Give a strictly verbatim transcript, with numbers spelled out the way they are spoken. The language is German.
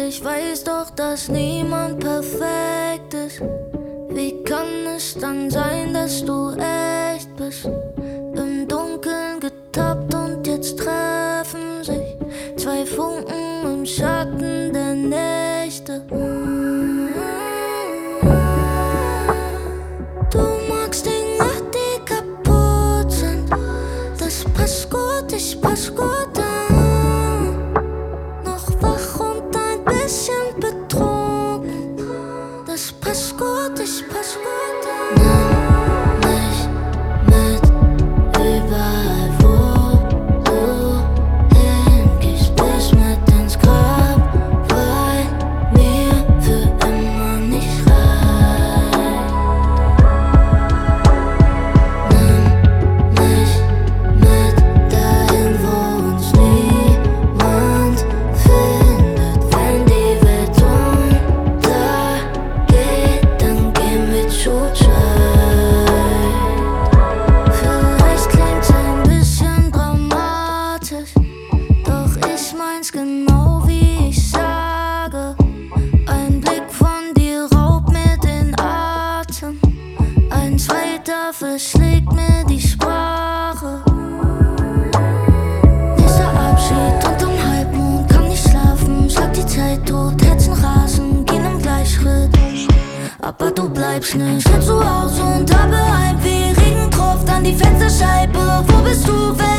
Ich weiß doch, dass niemand perfekt ist. Wie kann es dann sein, dass du echt bist? Im Dunkeln getappt und jetzt treffen sich zwei Funken im Schatten der Nächte. Du magst Dinge, die kaputt sind. Das passt gut, ich pass gut an. Noch wach und ein bisschen betrunken. Das passt gut, ich pass gut an. Nimm mich mit überall, wo du hingehst, bis mit ins Grab, weil mir für immer nicht reicht. Nimm mich mit dahin, wo uns niemand findet. Wenn die Welt untergeht, dann gehen wir zu zweit. Vielleicht klingt's ein bisschen dramatisch, doch ich mein's genau wie ich sage. Ein Blick von dir raubt mir den Atem, ein zweiter verschlägt mir die Sprache. Nächster Abschied unterm Halbmond, kann nicht schlafen, schlag die Zeit tot, Herzen rasen, gehen im Gleichschritt. Aber du bleibst nicht, bleib zu Hause und habe Heimweh, Regen tropft an die Fensterscheibe. Wo bist du, wenn